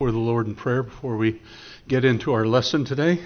before the Lord in prayer before we get into our lesson today.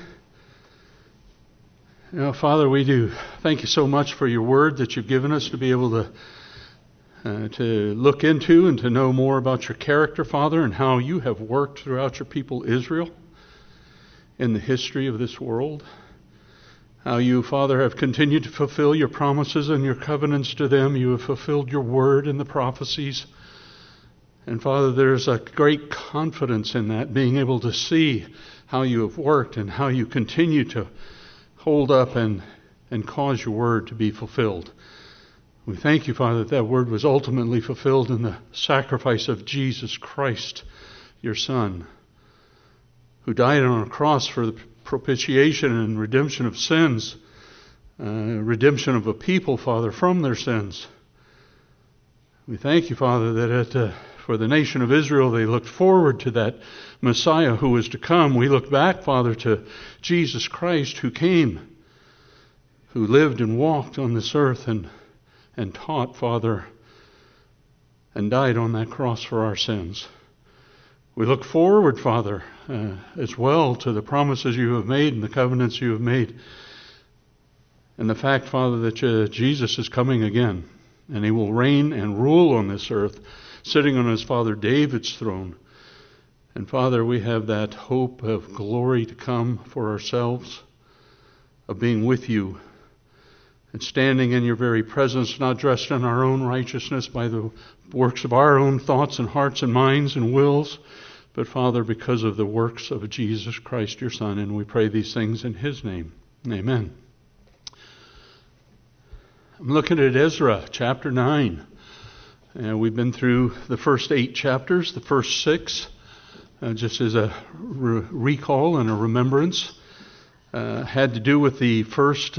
Father, we do thank you so much for your word that you've given us to be able to look into and to know more about your character, Father, and how you have worked throughout your people Israel in the history of this world. How you, Father, have continued to fulfill your promises and your covenants to them. You have fulfilled your word in the prophecies. And Father, there's a great confidence in that, being able to see how you have worked and how you continue to hold up and cause your word to be fulfilled. We thank you, Father, that word was ultimately fulfilled in the sacrifice of Jesus Christ, your Son, who died on a cross for the propitiation and redemption of sins, redemption of a people, Father, from their sins. We thank you, Father, that for the nation of Israel, they looked forward to that Messiah who was to come. We look back, Father, to Jesus Christ who came, who lived and walked on this earth and taught, Father, and died on that cross for our sins. We look forward, Father, as well to the promises you have made and the covenants you have made. And the fact, Father, that Jesus is coming again, and he will reign and rule on this earth, sitting on his father David's throne. And Father, we have that hope of glory to come for ourselves, of being with you and standing in your very presence, not dressed in our own righteousness by the works of our own thoughts and hearts and minds and wills, but Father, because of the works of Jesus Christ, your Son. And we pray these things in his name. Amen. I'm looking at Ezra chapter 9. And we've been through the first 8 chapters, the first 6, just as a recall and a remembrance. Had to do with the first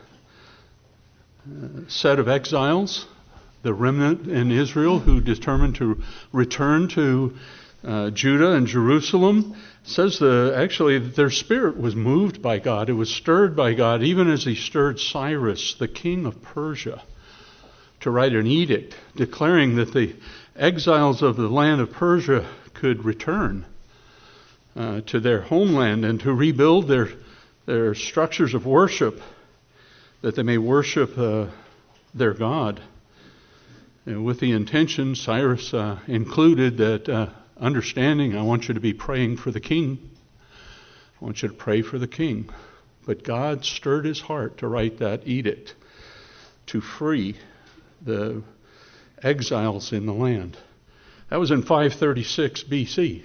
set of exiles, the remnant in Israel who determined to return to Judah and Jerusalem. It says actually that their spirit was moved by God. It was stirred by God, even as he stirred Cyrus, the king of Persia, to write an edict declaring that the exiles of the land of Persia could return to their homeland and to rebuild their structures of worship, that they may worship their God. And with the intention, Cyrus included that understanding, I want you to be praying for the king. I want you to pray for the king. But God stirred his heart to write that edict to free the exiles in the land. That was in 536 BC.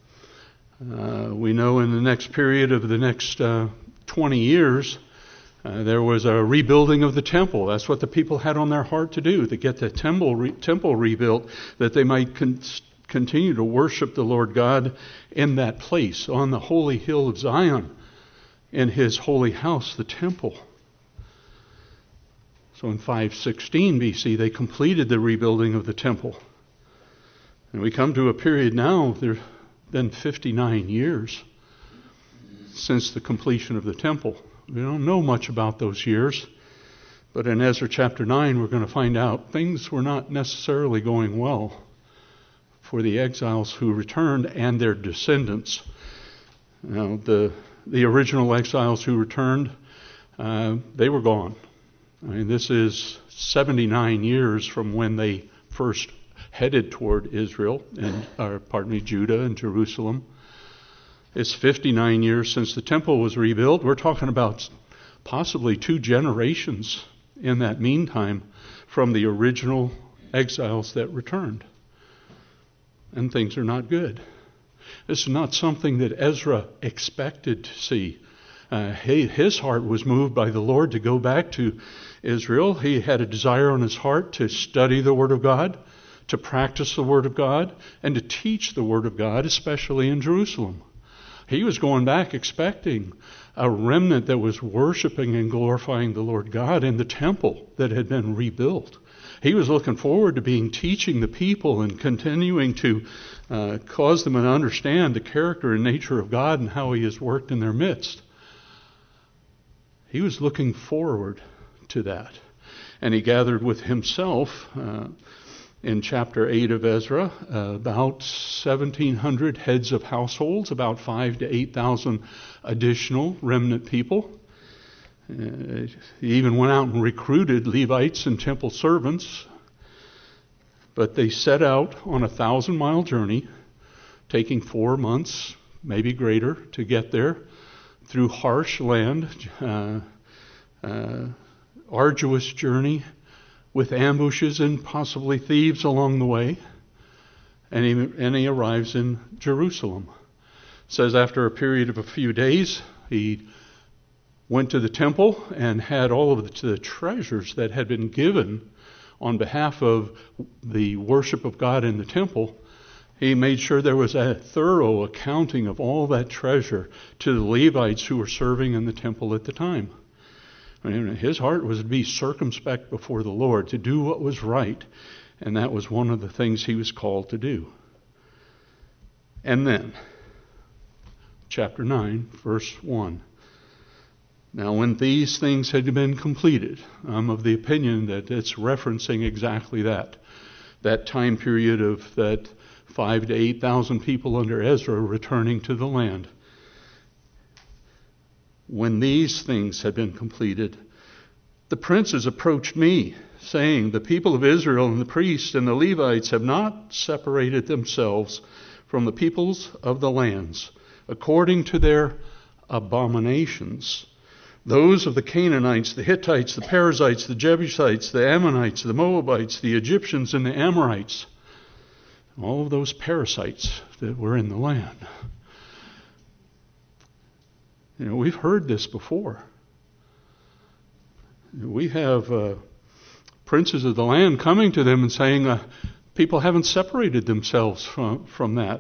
We know in the next period of the next 20 years, there was a rebuilding of the temple. That's what the people had on their heart to do, to get the temple rebuilt, that they might continue to worship the Lord God in that place, on the holy hill of Zion, in his holy house, the temple. So in 516 BC, they completed the rebuilding of the temple. And we come to a period now, there have been 59 years since the completion of the temple. We don't know much about those years, but in Ezra chapter 9, we're going to find out things were not necessarily going well for the exiles who returned and their descendants. Now, the original exiles who returned, they were gone. I mean, this is 79 years from when they first headed toward Israel, Judah and Jerusalem. It's 59 years since the temple was rebuilt. We're talking about possibly 2 generations in that meantime from the original exiles that returned. And things are not good. This is not something that Ezra expected to see. His heart was moved by the Lord to go back to Israel. He had a desire on his heart to study the Word of God, to practice the Word of God, and to teach the Word of God, especially in Jerusalem. He was going back expecting a remnant that was worshiping and glorifying the Lord God in the temple that had been rebuilt. He was looking forward to teaching the people and continuing to cause them to understand the character and nature of God and how he has worked in their midst. He was looking forward to that. And he gathered with himself in chapter 8 of Ezra, about 1,700 heads of households, about 5,000 to 8,000 additional remnant people. He even went out and recruited Levites and temple servants. But they set out on a 1,000-mile journey, taking 4 months, maybe greater, to get there, through harsh land, arduous journey, with ambushes and possibly thieves along the way. And he arrives in Jerusalem. It says after a period of a few days, he went to the temple and had all of the treasures that had been given on behalf of the worship of God in the temple. He made sure there was a thorough accounting of all that treasure to the Levites who were serving in the temple at the time. And his heart was to be circumspect before the Lord, to do what was right. And that was one of the things he was called to do. And then, chapter 9, verse 1. Now, when these things had been completed, I'm of the opinion that it's referencing exactly that time period of that 5,000 to 8,000 people under Ezra returning to the land. When these things had been completed, the princes approached me, saying, the people of Israel and the priests and the Levites have not separated themselves from the peoples of the lands, according to their abominations. Those of the Canaanites, the Hittites, the Perizzites, the Jebusites, the Ammonites, the Moabites, the Egyptians, and the Amorites. All of those parasites that were in the land. You know, we've heard this before. We have princes of the land coming to them and saying, people haven't separated themselves from that.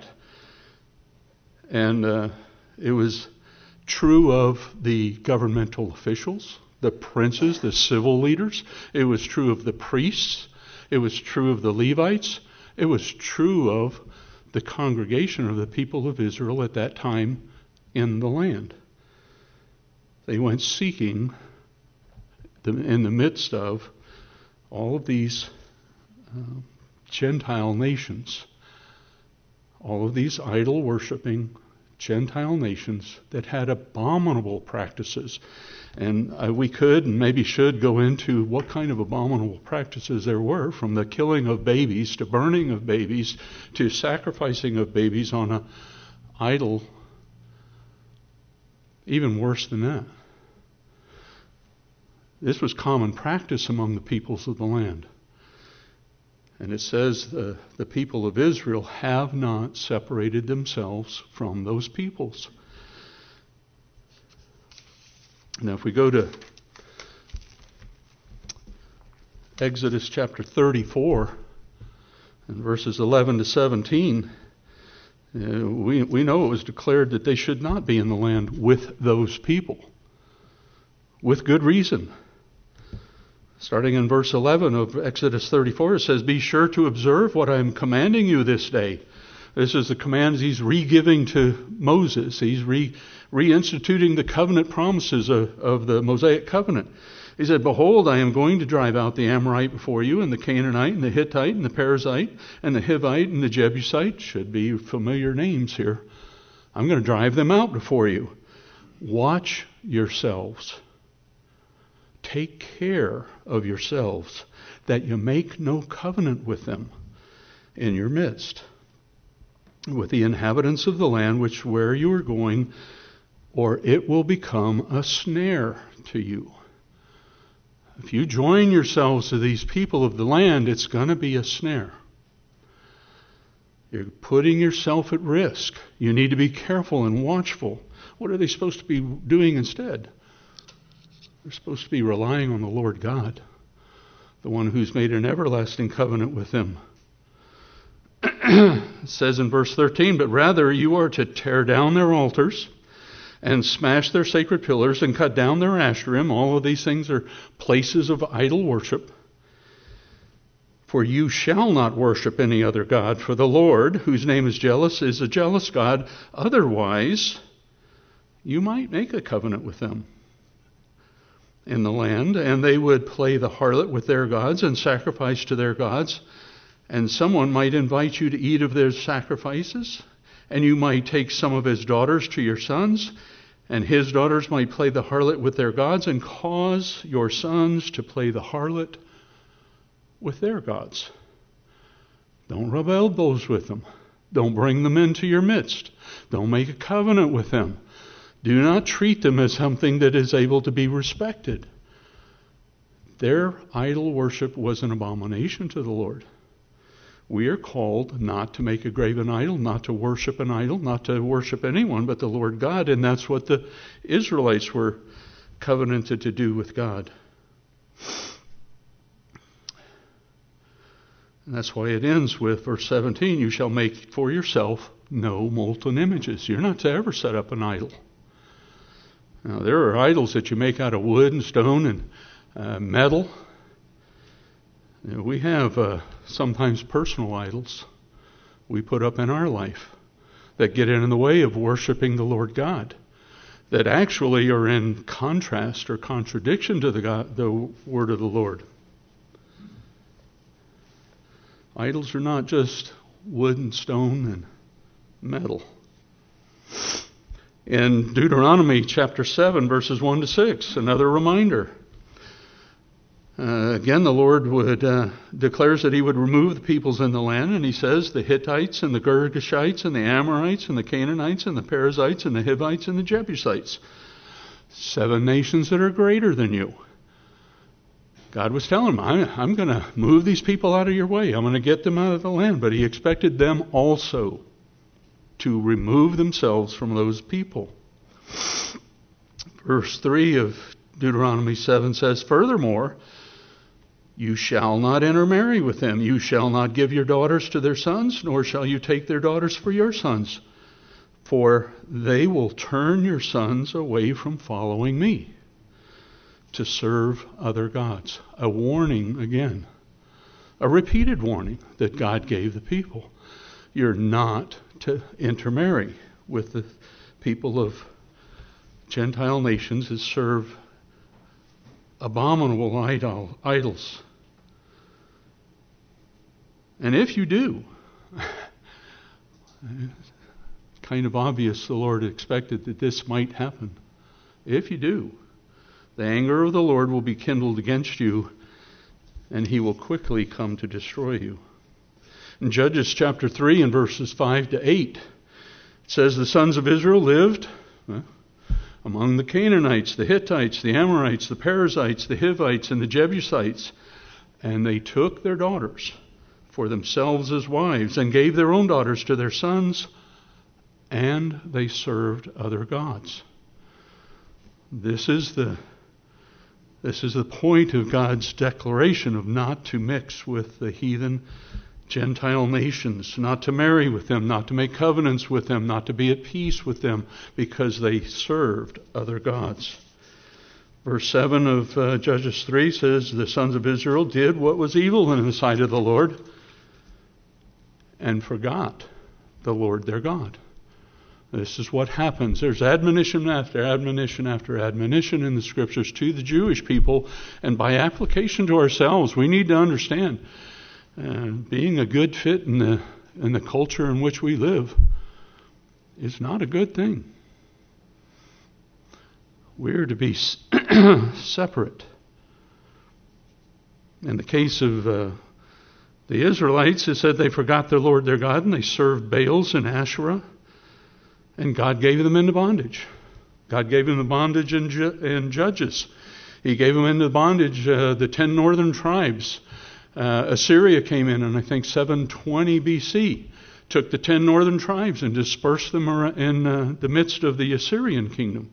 And it was true of the governmental officials, the princes, the civil leaders. It was true of the priests. It was true of the Levites. It was true of the congregation of the people of Israel at that time in the land. They went seeking in the midst of all of these Gentile nations, all of these idol-worshiping Gentile nations that had abominable practices. And we could and maybe should go into what kind of abominable practices there were, from the killing of babies to burning of babies to sacrificing of babies on an idol. Even worse than that. This was common practice among the peoples of the land. And it says the people of Israel have not separated themselves from those peoples. Now if we go to Exodus chapter 34 and verses 11 to 17, we know it was declared that they should not be in the land with those people. With good reason. Starting in verse 11 of Exodus 34, it says, "Be sure to observe what I am commanding you this day." This is the commands he's re-giving to Moses. He's reinstituting the covenant promises of the Mosaic covenant. He said, "Behold, I am going to drive out the Amorite before you, and the Canaanite, and the Hittite, and the Perizzite, and the Hivite, and the Jebusite." Should be familiar names here. I'm going to drive them out before you. Watch yourselves. Take care of yourselves, that you make no covenant with them in your midst, with the inhabitants of the land where you are going, or it will become a snare to you. If you join yourselves to these people of the land, it's going to be a snare. You're putting yourself at risk. You need to be careful and watchful. What are they supposed to be doing instead? They're supposed to be relying on the Lord God, the one who's made an everlasting covenant with them. It says in verse 13, "But rather you are to tear down their altars and smash their sacred pillars and cut down their Asherim." All of these things are places of idol worship. "For you shall not worship any other god, for the Lord, whose name is jealous, is a jealous God. Otherwise, you might make a covenant with them in the land, and they would play the harlot with their gods and sacrifice to their gods, And someone might invite you to eat of their sacrifices, and you might take some of his daughters to your sons, and his daughters might play the harlot with their gods and cause your sons to play the harlot with their gods. Don't rub elbows with them. Don't bring them into your midst. Don't make a covenant with them. Do not treat them as something that is able to be respected. Their idol worship was an abomination to the Lord. We are called not to make a graven idol, not to worship an idol, not to worship anyone but the Lord God, and that's what the Israelites were covenanted to do with God. And that's why it ends with verse 17, you shall make for yourself no molten images. You're not to ever set up an idol. Now, there are idols that you make out of wood and stone and metal. You know, we have sometimes personal idols we put up in our life that get in the way of worshiping the Lord God, that actually are in contrast or contradiction to the word of the Lord. Idols are not just wood and stone and metal. In Deuteronomy chapter 7, verses 1 to 6, another reminder. Again, the Lord declares that he would remove the peoples in the land, and he says the Hittites and the Girgashites and the Amorites and the Canaanites and the Perizzites and the Hivites and the Jebusites. 7 nations that are greater than you. God was telling him, I'm going to move these people out of your way. I'm going to get them out of the land. But he expected them also to remove themselves from those people. Verse 3 of Deuteronomy 7 says, furthermore, you shall not intermarry with them. You shall not give your daughters to their sons, nor shall you take their daughters for your sons. For they will turn your sons away from following me to serve other gods. A warning again. A repeated warning that God gave the people. You're not to intermarry with the people of Gentile nations that serve abominable idols. And if you do, it's kind of obvious the Lord expected that this might happen. If you do, the anger of the Lord will be kindled against you, and he will quickly come to destroy you. In Judges chapter 3 and verses 5 to 8, it says the sons of Israel lived among the Canaanites, the Hittites, the Amorites, the Perizzites, the Hivites, and the Jebusites, and they took their daughters for themselves as wives, and gave their own daughters to their sons, and they served other gods. This is the point of God's declaration of not to mix with the heathen Gentile nations, not to marry with them, not to make covenants with them, not to be at peace with them, because they served other gods. Verse 7 of Judges 3 says, the sons of Israel did what was evil in the sight of the Lord, and forgot the Lord their God. This is what happens. There's admonition after admonition after admonition in the Scriptures to the Jewish people, and by application to ourselves, we need to understand being a good fit in the culture in which we live is not a good thing. We're to be separate. In the case of the Israelites, it said they forgot the Lord their God and they served Baals and Asherah, and God gave them into bondage. God gave them the bondage in Judges. He gave them into bondage the 10 northern tribes. Assyria came in I think 720 BC, took the 10 northern tribes and dispersed them in the midst of the Assyrian kingdom.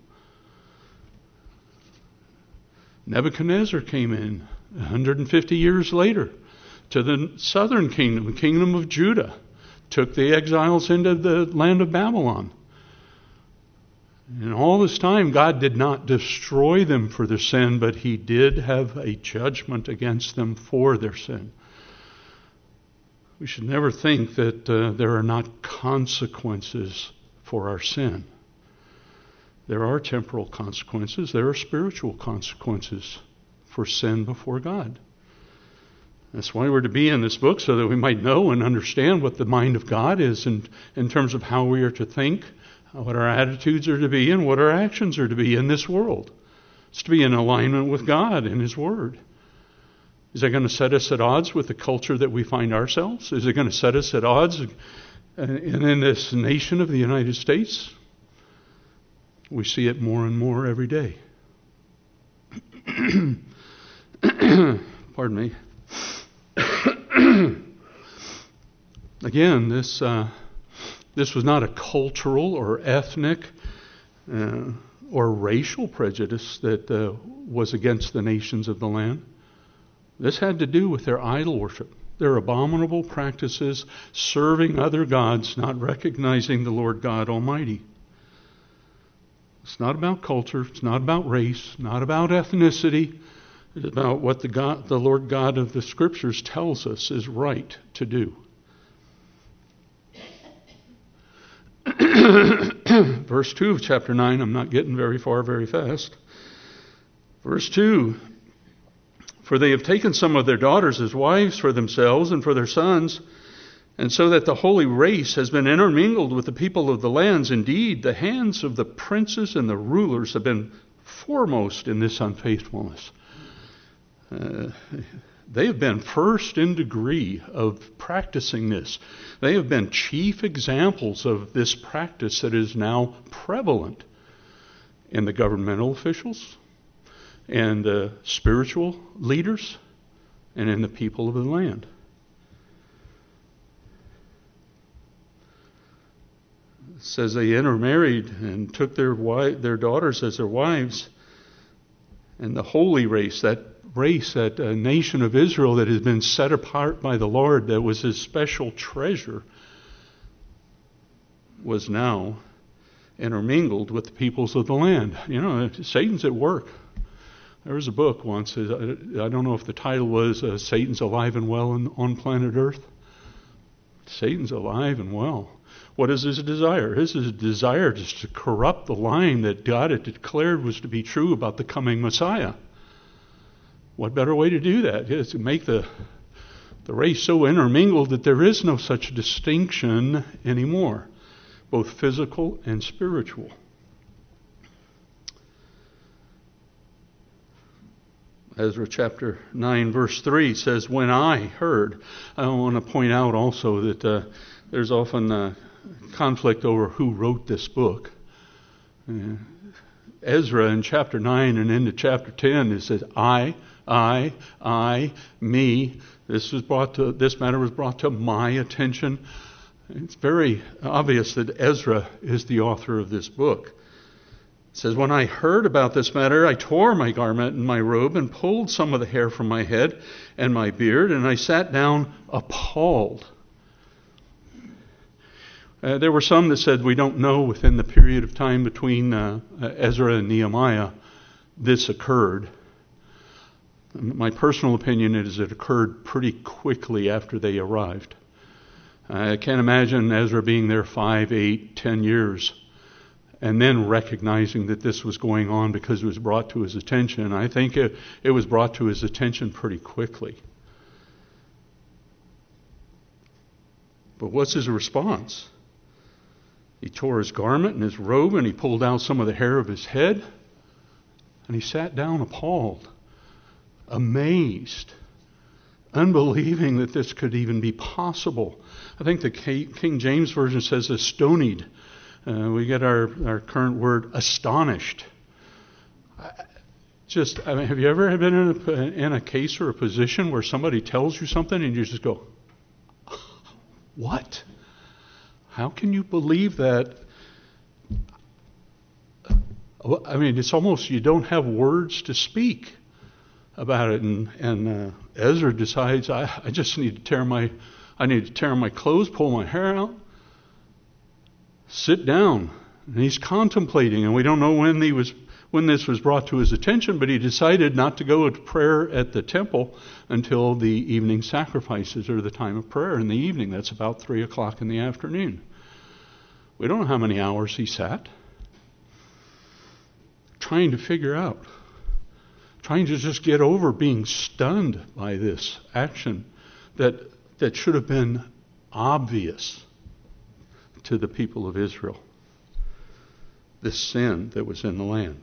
Nebuchadnezzar came in 150 years later to the southern kingdom, the kingdom of Judah, took the exiles into the land of Babylon. And all this time, God did not destroy them for their sin, but he did have a judgment against them for their sin. We should never think that there are not consequences for our sin. There are temporal consequences. There are spiritual consequences for sin before God. That's why we're to be in this book, so that we might know and understand what the mind of God is in terms of how we are to think, what our attitudes are to be, and what our actions are to be in this world. It's to be in alignment with God and His Word. Is that going to set us at odds with the culture that we find ourselves? Is it going to set us at odds in this nation of the United States? We see it more and more every day. Pardon me. Again, this was not a cultural or ethnic or racial prejudice that was against the nations of the land. This had to do with their idol worship, their abominable practices, serving other gods, not recognizing the Lord God Almighty. It's not about culture. It's not about race. Not about ethnicity. It's about what the Lord God of the Scriptures tells us is right to do. Verse 2 of chapter 9, I'm not getting very far very fast. Verse 2, for they have taken some of their daughters as wives for themselves and for their sons, and so that the holy race has been intermingled with the people of the lands. Indeed, the hands of the princes and the rulers have been foremost in this unfaithfulness. They have been first in degree of practicing this. They have been chief examples of this practice that is now prevalent in the governmental officials and the spiritual leaders and in the people of the land. It says they intermarried and took their daughters as their wives, and the holy race, that nation of Israel that has been set apart by the Lord, that was His special treasure, was now intermingled with the peoples of the land. You know, Satan's at work. There was a book once, I don't know if the title was Satan's Alive and Well on Planet Earth. Satan's alive and well. What is his desire? His desire is to corrupt the line that God had declared was to be true about the coming Messiah. What better way to do that is to make the race so intermingled that there is no such distinction anymore, both physical and spiritual. Ezra chapter 9 verse 3 says, when I heard. I want to point out also that there's often conflict over who wrote this book. Ezra in chapter 9 and into chapter 10, it says, I, me. This matter was brought to my attention. It's very obvious that Ezra is the author of this book. It says, when I heard about this matter, I tore my garment and my robe and pulled some of the hair from my head and my beard, and I sat down appalled. There were some that said we don't know within the period of time between Ezra and Nehemiah this occurred. My personal opinion is it occurred pretty quickly after they arrived. I can't imagine Ezra being there 5, 8, 10 years and then recognizing that this was going on because it was brought to his attention. I think it was brought to his attention pretty quickly. But what's his response? He tore his garment and his robe, and he pulled out some of the hair of his head, and he sat down appalled, amazed, unbelieving that this could even be possible. I think the King James Version says astonied. We get our current word astonished. Have you ever been in a case or a position where somebody tells you something and you just go, what? How can you believe that? I mean, it's almost you don't have words to speak about it. And Ezra decides, I just need to tear my clothes, pull my hair out, sit down. And he's contemplating, and we don't know when this was brought to his attention, but he decided not to go to prayer at the temple until the evening sacrifices, or the time of prayer in the evening. That's about 3 o'clock in the afternoon. We don't know how many hours he sat trying to trying to just get over being stunned by this action that should have been obvious to the people of Israel. This sin that was in the land.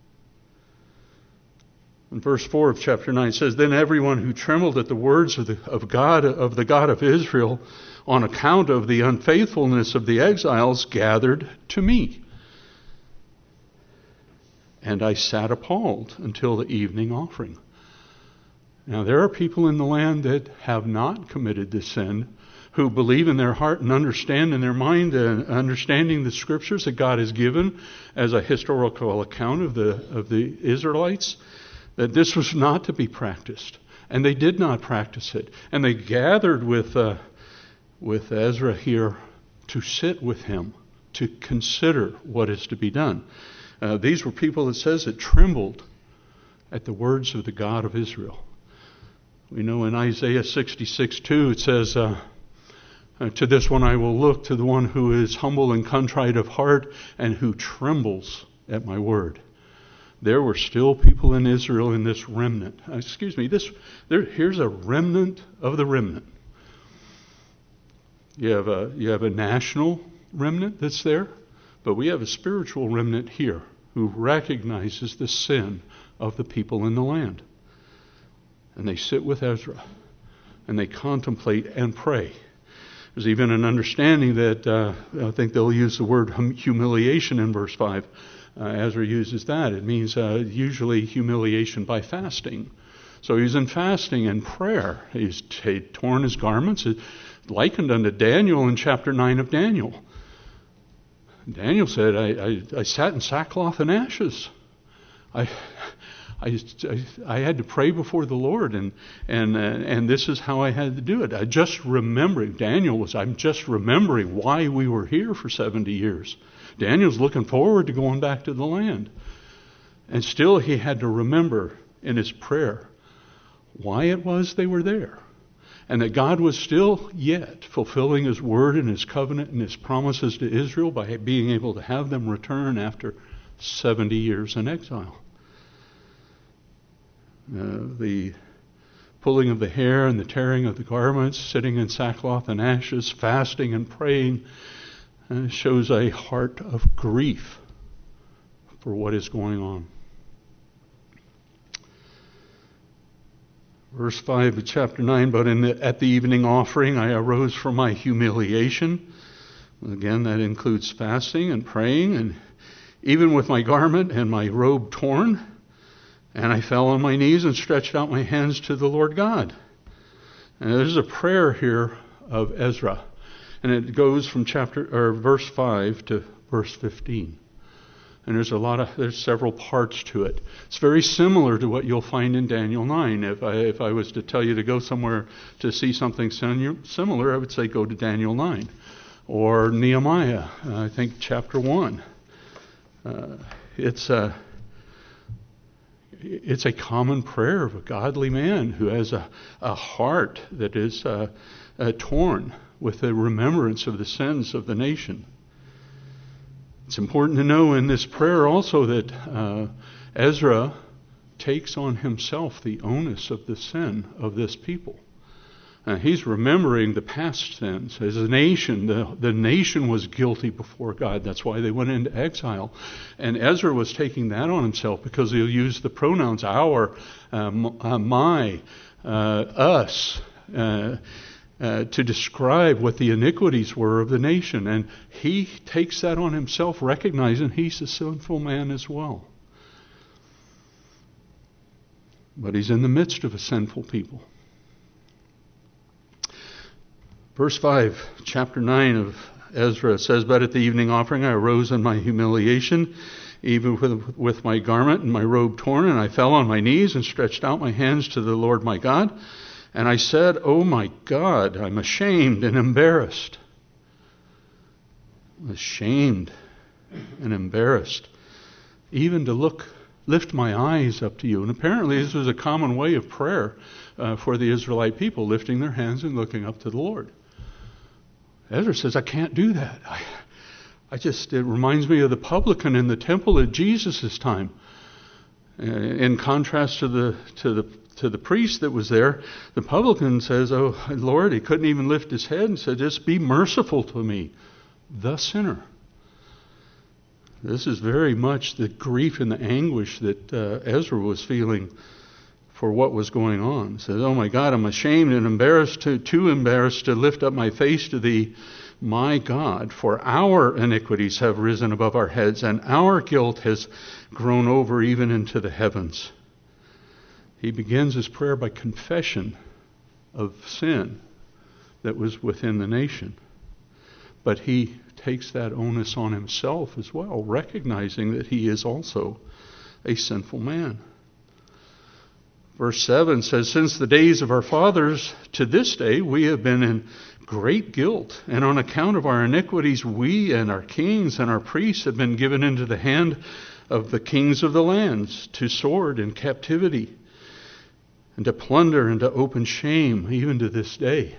In verse 4 of chapter 9 it says, "Then everyone who trembled at the words of the God of Israel on account of the unfaithfulness of the exiles gathered to me. And I sat appalled until the evening offering." Now there are people in the land that have not committed this sin, who believe in their heart and understand in their mind, understanding the scriptures that God has given as a historical account of the Israelites, that this was not to be practiced. And they did not practice it. And they gathered with Ezra here to sit with him, to consider what is to be done. These were people, it says, that trembled at the words of the God of Israel. We know in Isaiah 66:2 it says, "To this one I will look, to the one who is humble and contrite of heart and who trembles at my word." There were still people in Israel in this remnant. Here's a remnant of the remnant. You have a national remnant that's there, but we have a spiritual remnant here who recognizes the sin of the people in the land. And they sit with Ezra, and they contemplate and pray. There's even an understanding that, I think they'll use the word humiliation in verse 5. Ezra uses that. It means usually humiliation by fasting. So he's in fasting and prayer. He's torn his garments, likened unto Daniel in chapter 9 of Daniel. Daniel said, I sat in sackcloth and ashes. I had to pray before the Lord, and this is how I had to do it. I'm just remembering why we were here for 70 years. Daniel's looking forward to going back to the land. And still he had to remember in his prayer why it was they were there. And that God was still yet fulfilling his word and his covenant and his promises to Israel by being able to have them return after 70 years in exile. The pulling of the hair and the tearing of the garments, sitting in sackcloth and ashes, fasting and praying, shows a heart of grief for what is going on. Verse 5 of chapter 9, "But at the evening offering I arose from my humiliation." Again, that includes fasting and praying, and even with my garment and my robe torn, and I fell on my knees and stretched out my hands to the Lord God. And there's a prayer here of Ezra. And it goes from verse 5 to verse 15. And there's several parts to it. It's very similar to what you'll find in Daniel 9. If I was to tell you to go somewhere to see something similar, I would say go to Daniel 9. Or Nehemiah, I think chapter 1. It's a common prayer of a godly man who has a heart that is torn with the remembrance of the sins of the nation. It's important to know in this prayer also that Ezra takes on himself the onus of the sin of this people. He's remembering the past sins. As a nation, the nation was guilty before God. That's why they went into exile. And Ezra was taking that on himself because he'll use the pronouns our, my, us, to describe what the iniquities were of the nation. And he takes that on himself, recognizing he's a sinful man as well. But he's in the midst of a sinful people. Verse 5, chapter 9 of Ezra says, "But at the evening offering I arose in my humiliation, even with my garment and my robe torn, and I fell on my knees and stretched out my hands to the Lord my God. And I said, Oh my God, I'm ashamed and embarrassed." Ashamed and embarrassed. Even to lift my eyes up to you. And apparently this was a common way of prayer for the Israelite people, lifting their hands and looking up to the Lord. Ezra says, I can't do that. It reminds me of the publican in the temple at Jesus' time. In contrast to the priest that was there, the publican says, "Oh Lord," he couldn't even lift his head and said, "Just be merciful to me, the sinner." This is very much the grief and the anguish that Ezra was feeling for what was going on. He says, "Oh my God, I'm ashamed and embarrassed, too embarrassed to lift up my face to thee, my God, for our iniquities have risen above our heads, and our guilt has grown over even into the heavens." He begins his prayer by confession of sin that was within the nation. But he takes that onus on himself as well, recognizing that he is also a sinful man. Verse 7 says, "Since the days of our fathers to this day we have been in great guilt, and on account of our iniquities we and our kings and our priests have been given into the hand of the kings of the lands, to sword and captivity, and to plunder and to open shame, even to this day."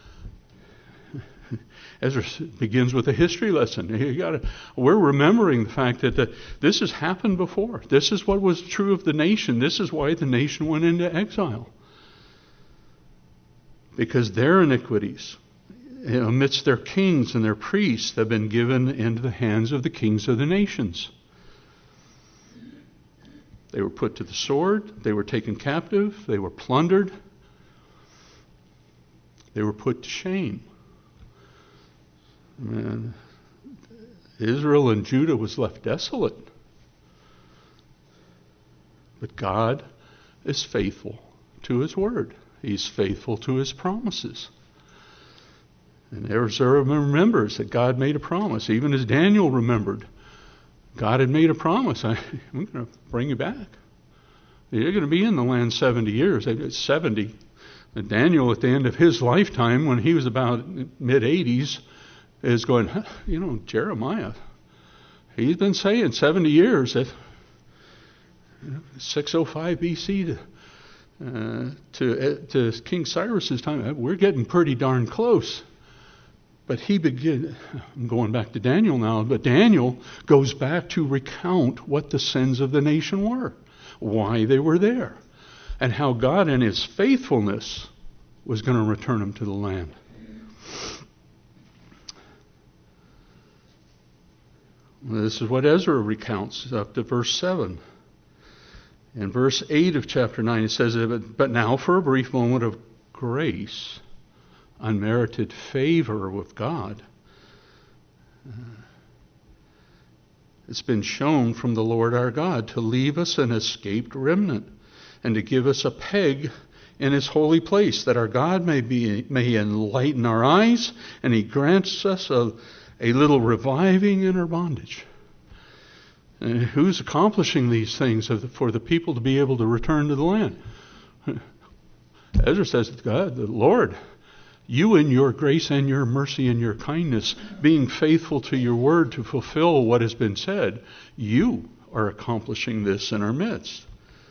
Ezra begins with a history lesson. We're remembering the fact that this has happened before. This is what was true of the nation. This is why the nation went into exile. Because their iniquities, amidst their kings and their priests, have been given into the hands of the kings of the nations. They were put to the sword. They were taken captive. They were plundered. They were put to shame. And Israel and Judah was left desolate. But God is faithful to His word. He's faithful to His promises. And Ezra remembers that God made a promise. Even as Daniel remembered, God had made a promise. I'm going to bring you back. You're going to be in the land 70 years. 70. And Daniel, at the end of his lifetime, when he was about mid-80s, is going, Jeremiah, he's been saying 70 years, that 605 BC to King Cyrus's time, we're getting pretty darn close. But I'm going back to Daniel now, but Daniel goes back to recount what the sins of the nation were, why they were there, and how God in His faithfulness was going to return them to the land. This is what Ezra recounts up to verse 7. In verse 8 of chapter 9 it says, "But now for a brief moment of grace, unmerited favor with God, it's been shown from the Lord our God to leave us an escaped remnant, and to give us a peg in His holy place, that our God may enlighten our eyes, and He grants us a little reviving in our bondage." And who's accomplishing these things for the people to be able to return to the land? Ezra says, God, the Lord, you in your grace and your mercy and your kindness, being faithful to your word to fulfill what has been said, you are accomplishing this in our midst.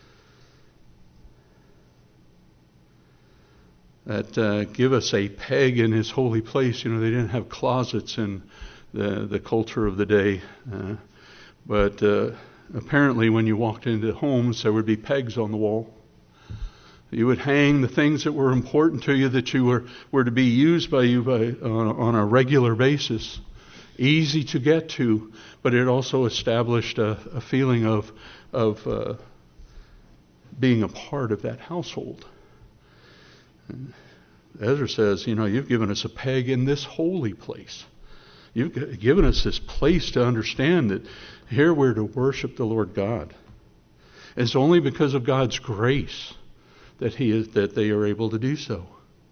That give us a peg in His holy place. They didn't have closets in the culture of the day. But apparently when you walked into homes, there would be pegs on the wall. You would hang the things that were important to you, that you were to be used by you on a regular basis. Easy to get to, but it also established a feeling of being a part of that household. Ezra says, you've given us a peg in this holy place. You've given us this place to understand that here we're to worship the Lord God. It's only because of God's grace that they are able to do so.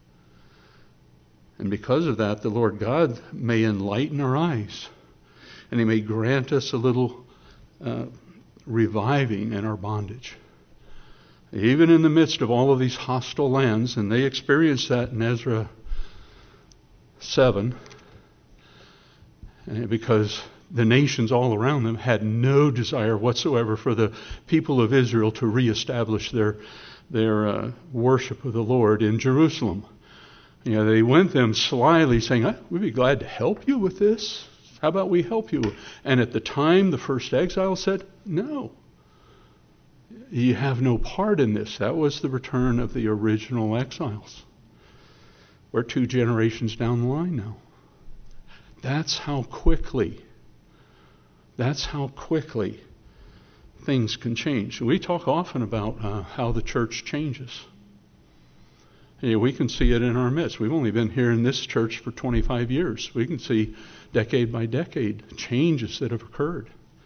And because of that, the Lord God may enlighten our eyes, and He may grant us a little reviving in our bondage. Even in the midst of all of these hostile lands, and they experienced that in Ezra 7, because the nations all around them had no desire whatsoever for the people of Israel to reestablish their worship of the Lord in Jerusalem. They went them slyly saying, we'd be glad to help you with this. How about we help you? And at the time, the first exile said, no. You have no part in this. That was the return of the original exiles. We're 2 generations down the line now. That's how quickly things can change. We talk often about how the church changes. We can see it in our midst. We've only been here in this church for 25 years. We can see decade by decade changes that have occurred.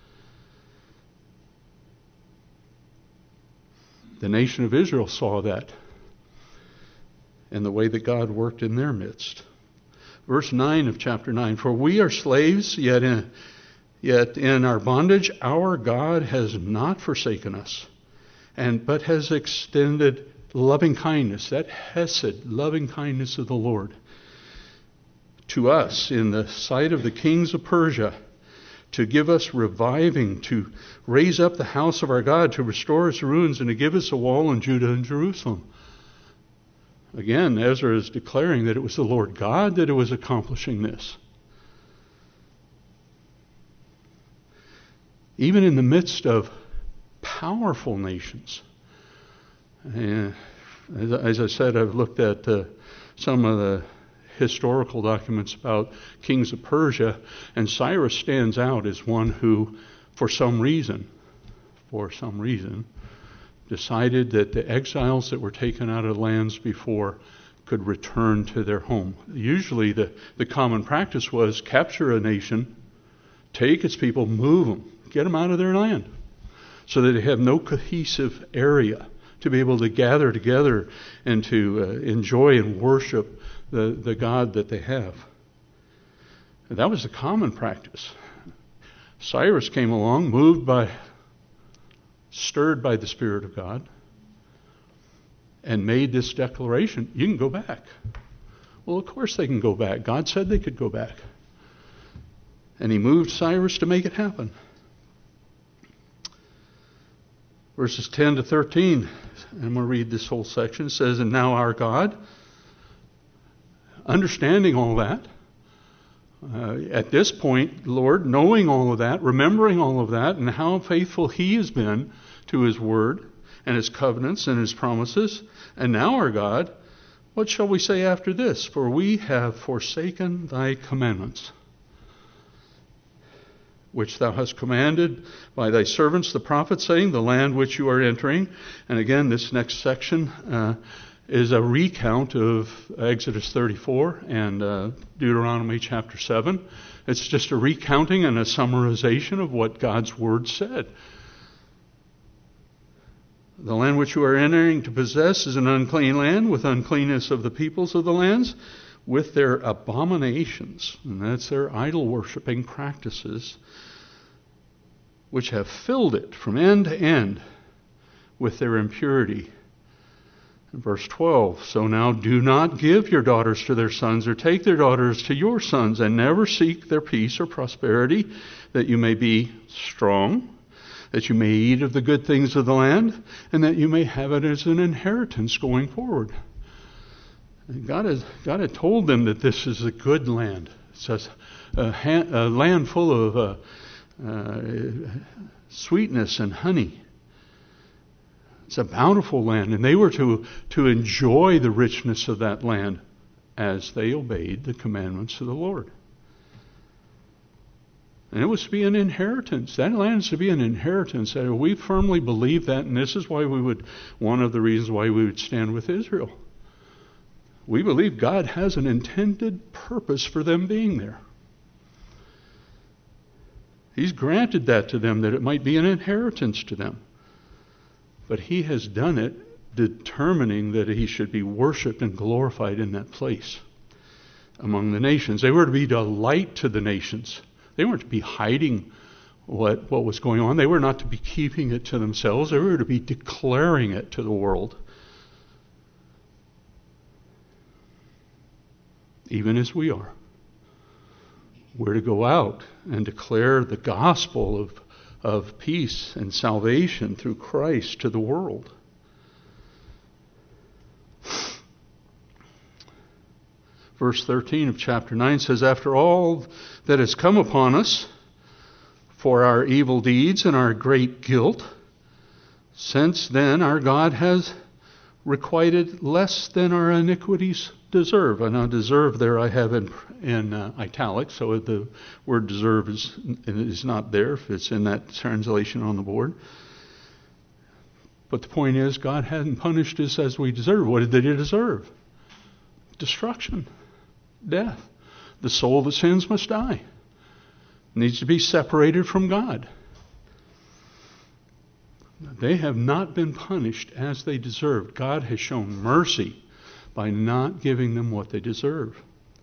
The nation of Israel saw that and the way that God worked in their midst. Verse 9 of chapter 9, for we are slaves, yet in our bondage our God has not forsaken us, but has extended loving kindness, that hesed, loving kindness of the Lord, to us in the sight of the kings of Persia, to give us reviving, to raise up the house of our God, to restore its ruins, and to give us a wall in Judah and Jerusalem. Again, Ezra is declaring that it was the Lord God that was accomplishing this. Even in the midst of powerful nations. As I said, I've looked at some of the historical documents about kings of Persia, and Cyrus stands out as one who, for some reason, decided that the exiles that were taken out of lands before could return to their home. Usually the common practice was capture a nation, take its people, move them, get them out of their land, so that they have no cohesive area to be able to gather together and to enjoy and worship the God that they have. And that was the common practice. Cyrus came along, stirred by the Spirit of God, and made this declaration, you can go back. Well, of course they can go back. God said they could go back. And he moved Cyrus to make it happen. Verses 10 to 13, and I'm going to read this whole section, says, and now our God, understanding all that, at this point, Lord, knowing all of that, remembering all of that, and how faithful he has been to his word and his covenants and his promises, and now our God, what shall we say after this? For we have forsaken thy commandments, which thou hast commanded by thy servants the prophets, saying, the land which you are entering. And again, this next section is a recount of Exodus 34 and Deuteronomy chapter 7. It's just a recounting and a summarization of what God's word said. The land which you are entering to possess is an unclean land, with uncleanness of the peoples of the lands, with their abominations, and that's their idol-worshipping practices, which have filled it from end to end with their impurity. In verse 12, so now do not give your daughters to their sons, or take their daughters to your sons, and never seek their peace or prosperity, that you may be strong, that you may eat of the good things of the land, and that you may have it as an inheritance going forward. And God had told them that this is a good land. It's a land full of sweetness and honey. It's a bountiful land, and they were to enjoy the richness of that land as they obeyed the commandments of the Lord. And it was to be an inheritance. That land is to be an inheritance. We firmly believe that, and this is why one of the reasons why we would stand with Israel. We believe God has an intended purpose for them being there. He's granted that to them, that it might be an inheritance to them. But he has done it determining that he should be worshipped and glorified in that place among the nations. They were to be a light to the nations. They weren't to be hiding what was going on. They were not to be keeping it to themselves. They were to be declaring it to the world. Even as we are. We're to go out and declare the gospel of peace and salvation through Christ to the world. Verse 13 of chapter 9 says, after all that has come upon us for our evil deeds and our great guilt, Since then, our God has requited less than our iniquities deserve. And now deserve there I have in italics, so the word deserve is not there if it's in that translation on the board. But the point is, God hadn't punished us as we deserve. What did He deserve? Destruction, death. The soul that sins must die. Needs to be separated from God. They have not been punished as they deserved. God has shown mercy by not giving them what they deserve.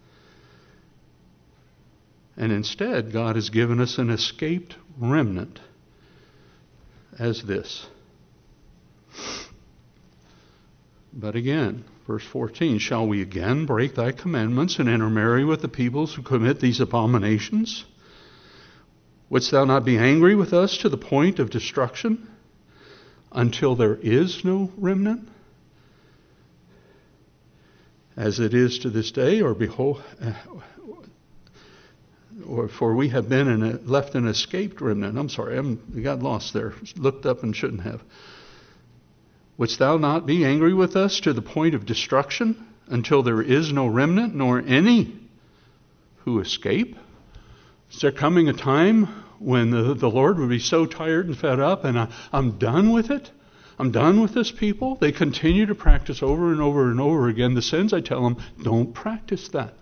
And instead, God has given us an escaped remnant as this. But again, verse 14, shall we again break thy commandments and intermarry with the peoples who commit these abominations? Wouldst thou not be angry with us to the point of destruction until there is no remnant? As it is to this day, or behold, or for we have been left an escaped remnant. I'm sorry, I got lost there. Looked up and shouldn't have. Wouldst thou not be angry with us to the point of destruction until there is no remnant, nor any who escape? Is there coming a time when the Lord would be so tired and fed up and I'm done with it? I'm done with this people. They continue to practice over and over and over again the sins. I tell them, don't practice that.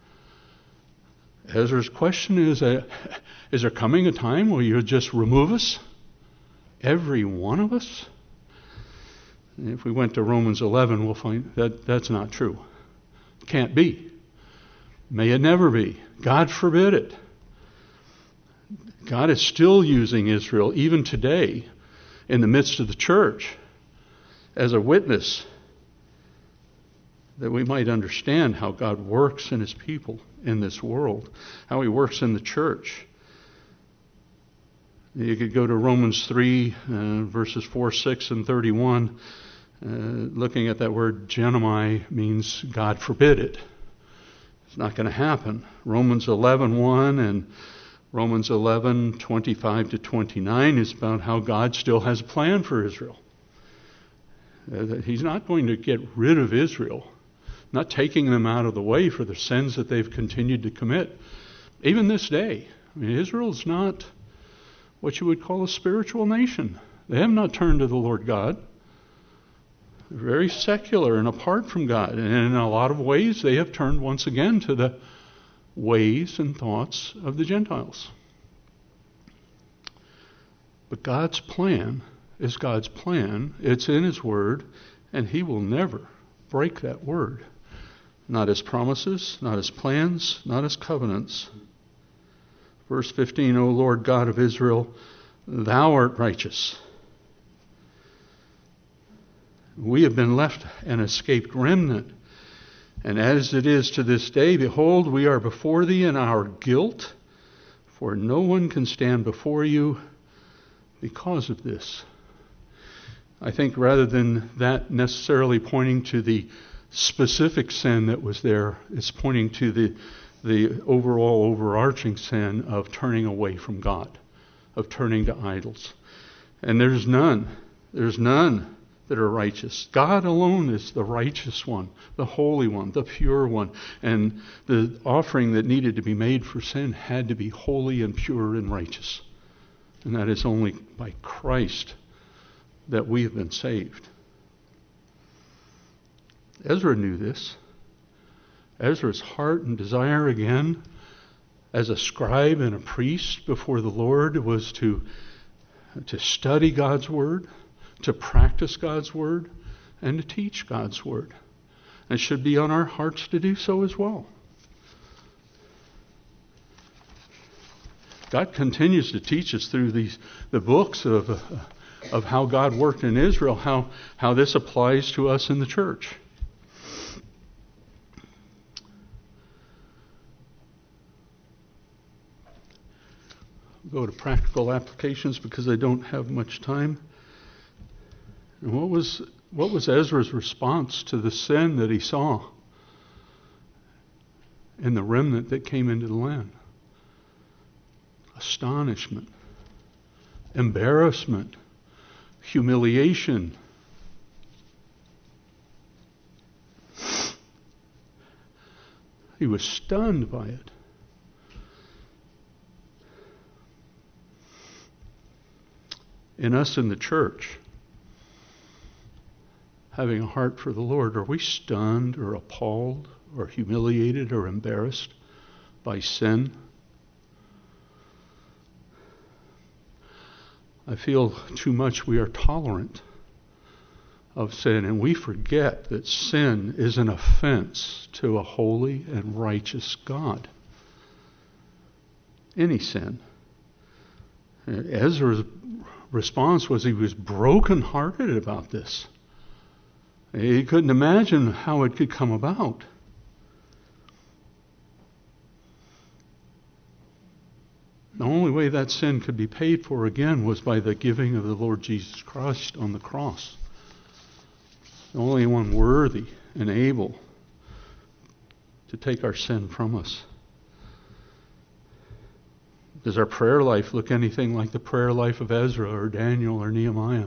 Ezra's question is there coming a time where you'll just remove us? Every one of us? And if we went to Romans 11, we'll find that that's not true. Can't be. May it never be. God forbid it. God is still using Israel, even today, in the midst of the church, as a witness that we might understand how God works in His people in this world, how He works in the church. You could go to Romans 3, verses 4, 6, and 31. Looking at that word genomai means God forbid it. It's not going to happen. Romans 11:1 and Romans 11:25 to 29 is about how God still has a plan for Israel. He's not going to get rid of Israel, not taking them out of the way for the sins that they've continued to commit. Even this day, I mean, Israel's not what you would call a spiritual nation. They have not turned to the Lord God. They're very secular and apart from God. And in a lot of ways, they have turned once again to the ways and thoughts of the Gentiles. But God's plan is God's plan. It's in His Word, and He will never break that Word. Not His promises, not His plans, not His covenants. Verse 15, O Lord God of Israel, Thou art righteous. We have been left an escaped remnant. And as it is to this day, behold, we are before Thee in our guilt, for no one can stand before You because of this. I think rather than that necessarily pointing to the specific sin that was there, it's pointing to the overall overarching sin of turning away from God, of turning to idols. And there's none that are righteous. God alone is the righteous one, the holy one, the pure one. And the offering that needed to be made for sin had to be holy and pure and righteous. And that is only by Christ that we have been saved. Ezra knew this. Ezra's heart and desire again as a scribe and a priest before the Lord was to study God's Word, to practice God's Word, and to teach God's Word. And it should be on our hearts to do so as well. God continues to teach us through the books of how God worked in Israel, how this applies to us in the church. Go to practical applications because I don't have much time. And what was Ezra's response to the sin that he saw in the remnant that came into the land? Astonishment, embarrassment, humiliation. He was stunned by it. In us in the church, having a heart for the Lord, are we stunned or appalled or humiliated or embarrassed by sin? I feel too much we are tolerant of sin, and we forget that sin is an offense to a holy and righteous God. Any sin. Ezra's response was he was brokenhearted about this. He couldn't imagine how it could come about. The only way that sin could be paid for again was by the giving of the Lord Jesus Christ on the cross. The only one worthy and able to take our sin from us. Does our prayer life look anything like the prayer life of Ezra or Daniel or Nehemiah?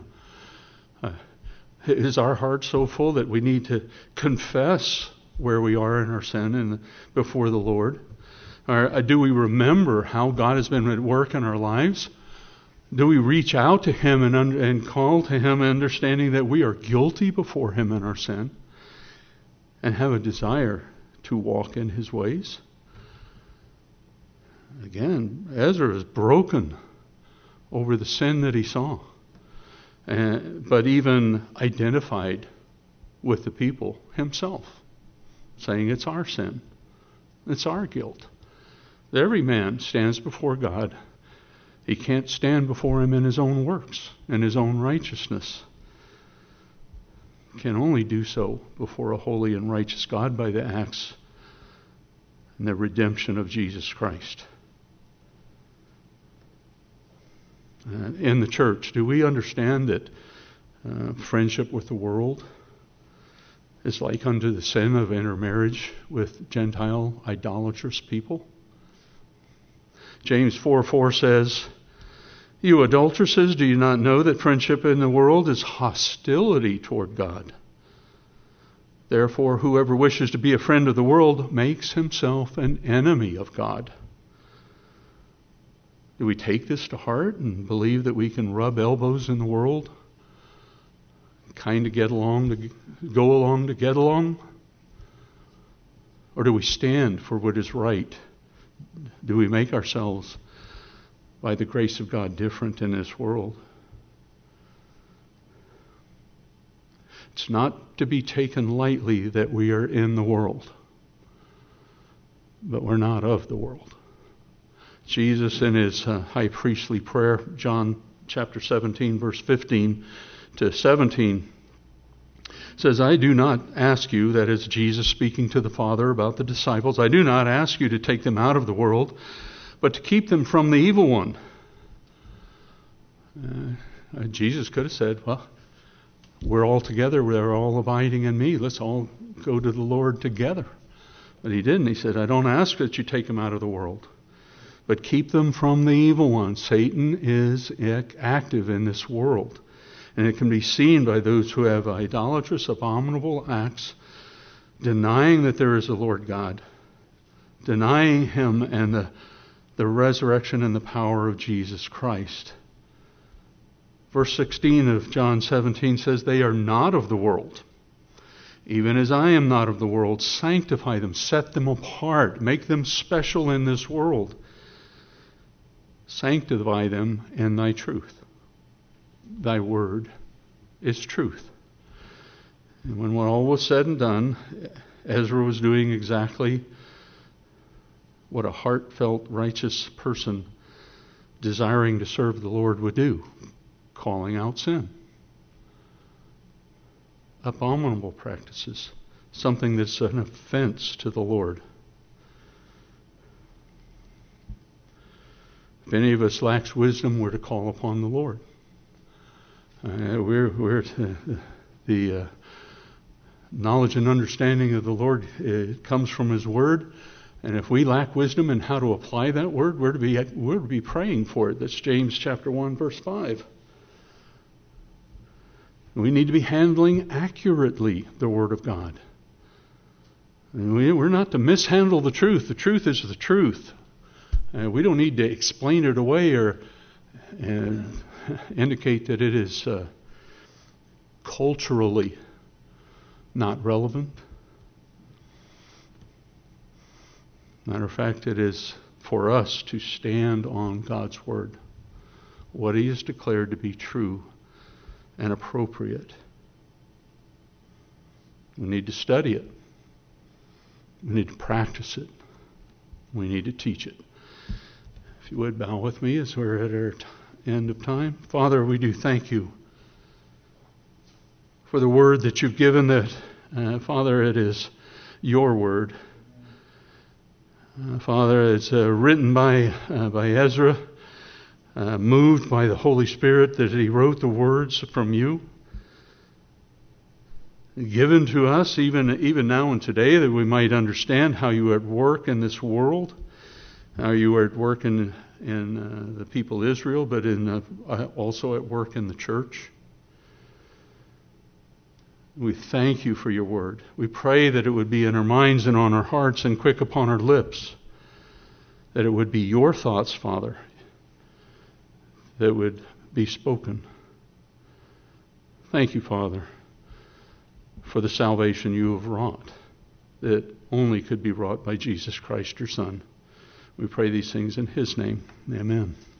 Is our heart so full that we need to confess where we are in our sin and before the Lord? Or do we remember how God has been at work in our lives? Do we reach out to Him and call to Him, understanding that we are guilty before Him in our sin, and have a desire to walk in His ways? Again, Ezra is broken over the sin that he saw, but even identified with the people himself, saying it's our sin, it's our guilt. Every man stands before God. He can't stand before Him in his own works and his own righteousness. He can only do so before a holy and righteous God by the acts and the redemption of Jesus Christ. In the church, do we understand that friendship with the world is like unto the sin of intermarriage with Gentile idolatrous people? James 4:4 says, "You adulteresses, do you not know that friendship in the world is hostility toward God? Therefore, whoever wishes to be a friend of the world makes himself an enemy of God." Do we take this to heart and believe that we can rub elbows in the world? Kind of get along to go along to get along? Or do we stand for what is right? Do we make ourselves, by the grace of God, different in this world? It's not to be taken lightly that we are in the world, but we're not of the world. Jesus, in his high priestly prayer, John chapter 17, verse 15 to 17, says, "I do not ask you," that is Jesus speaking to the Father about the disciples, "I do not ask you to take them out of the world, but to keep them from the evil one." Jesus could have said, "Well, we're all together, we're all abiding in me, let's all go to the Lord together." But he didn't. He said, "I don't ask that you take them out of the world, but keep them from the evil one." Satan is active in this world. And it can be seen by those who have idolatrous, abominable acts, denying that there is a Lord God, denying Him and the resurrection and the power of Jesus Christ. Verse 16 of John 17 says, "They are not of the world, even as I am not of the world. Sanctify them, set them apart, make them special in this world. Sanctify them in thy truth. Thy word is truth." And when all was said and done, Ezra was doing exactly what a heartfelt, righteous person desiring to serve the Lord would do, calling out sin. Abominable practices, something that's an offense to the Lord. If any of us lacks wisdom, we're to call upon the Lord. The knowledge and understanding of the Lord comes from His Word, and if we lack wisdom in how to apply that Word, we're to be praying for it. That's James chapter 1, verse 5. We need to be handling accurately the Word of God. And we're not to mishandle the truth. The truth is the truth. We don't need to explain it away or indicate that it is culturally not relevant. Matter of fact, it is for us to stand on God's Word, what He has declared to be true and appropriate. We need to study it. We need to practice it. We need to teach it. If you would bow with me as we're at our end of time. Father, we do thank you for the word that you've given that, Father, it is your word. Father, it's written by Ezra, moved by the Holy Spirit that he wrote the words from you, given to us even now and today that we might understand how you are at work in this world, how you are at work in the people of Israel, but also at work in the church. We thank you for your word. We pray that it would be in our minds and on our hearts and quick upon our lips, that it would be your thoughts, Father, that would be spoken. Thank you, Father, for the salvation you have wrought, that only could be wrought by Jesus Christ, your Son. We pray these things in His name. Amen.